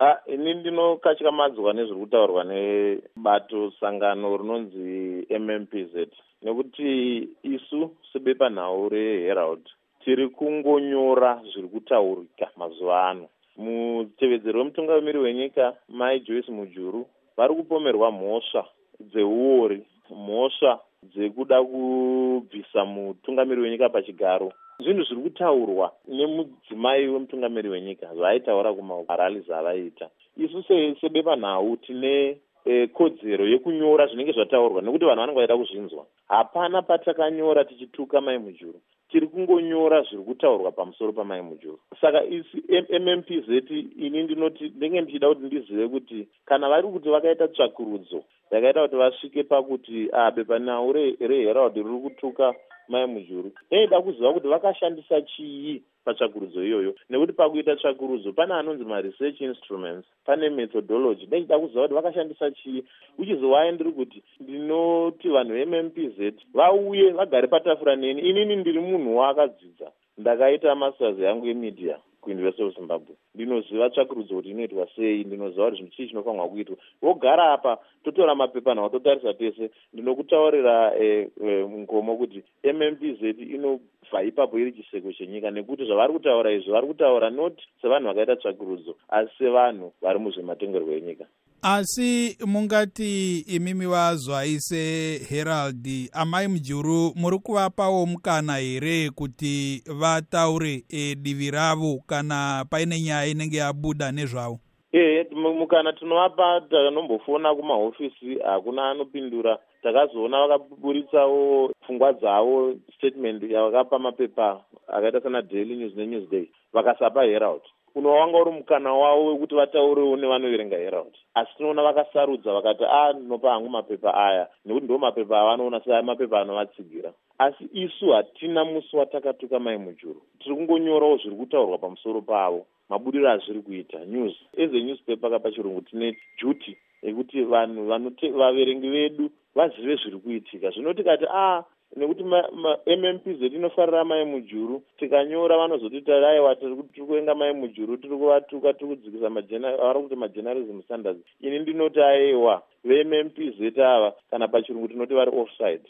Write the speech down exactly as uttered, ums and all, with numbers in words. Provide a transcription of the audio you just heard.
Ah, ini ndinokatyamadzwa nezviri kutaurwa nebato sangano rinonzi M M P Z nekuti isu sebepanhau reHerald tiri kungonyora zviri kutaurika mazuva ano. Mutevedzeri wemutungamiri wenyika Mai Joyce Mujuru vari kupomerwa mhosva dzeuori, mhosva dzekuda kubvisa mutungamiri wenyika pachigaro. Zvinhu zviri kutaurwa nemudzimai wemutungamiri wenyika zvaaitaura kumarallies avaita. Isu sebepanhau tine e, kodzero yekunyora zvinenge zvataurwa nekuti vanhu vanenge vaida kuzvinzwa. Hapana patakanyora tichituka Mai Mujuru, tiri kungonyora zviri kutaurwa pamusoro paMai Mujuru. Saka isi M M P Z ini ndinoti ndenge ndichida kuti ndizive kuti kana vari kuti vakaita tsvakurudzo yakaita kuti vasvike pakuti ah, bepanhau reHerald riri kutuka Mai Mujuru, ndoda kuziva kuti vakashandisa chii patsvakurudzo iyoyo, nekuti pakuita tsvakurudzo pane anonzi ma-research instruments, pane methodology. Ndoda kuziva kuti vakashandisa chii, uchizowaye ndiri kuti ndinoti vanhu ve-M M P Z vauye vagare patafura neni. Inini ndiri munhu waakadzidza, ndakaita masters yangu emedia kuUniversity of Zimbabwe. Ndinoziva tsvakurudzo kuti inoitwa sei, ndinoziva kuti chii chinofanirwa kuitwa. Wogara apa totora mapepa nawo totarisa tese, ndinokutaurira eh, eh, ngomo kuti M M P Z inobva ipapo iri chiseko chenyika, nekuti zvavari kutaura izvi vari kutaura not sevanhu vakaita tsvakurudzo asi sevanhu vari muzvematongerwo enyika. Asi mungati imimi vazwai seHerald Amai Mujuru muri kuvapawo mukana here kuti vataure e, divi ravo kana paine nyaya inenge yabuda nezvavo? Eh, mukana tinovapa. Takanombofuona kumahofisi hakuna anopindura. Takazoona vakaburitsawo pfungwa dzavo statement yavakapa mapepa akaita sana Daily News neNewsday vakasapa Herald. Unowanga uri mukana wavo wekuti vataurewo nevanoverenga Herald. Asi tinoona vakasarudza vakati ah ndinopa hangu mapepa aya nekuti ndo mapepa avanoona sei mapepa anovatsigira. Asi isu hatina musi watakatuka Mai Mujuru. Tiri kungonyorawo zviri kutaurwa pamusoro pavo, mabudiro azviri kuita news. As a newspaper kapa chirungu tine duty yekuti vanhu vaverengi vedu vazive zviri kuitika. Zvinoti kati ah nekuti M M P Z inofarira Mai Mujuru, tikanyora vanozoti aiwa tiri kuenga Mai Mujuru, tiri kuvatuka, tiri kudzikisa vari kuti majournalism standards. Ini ndinoti aiwa ve-M M P Z ava kana pachirungu tinoti vari offside.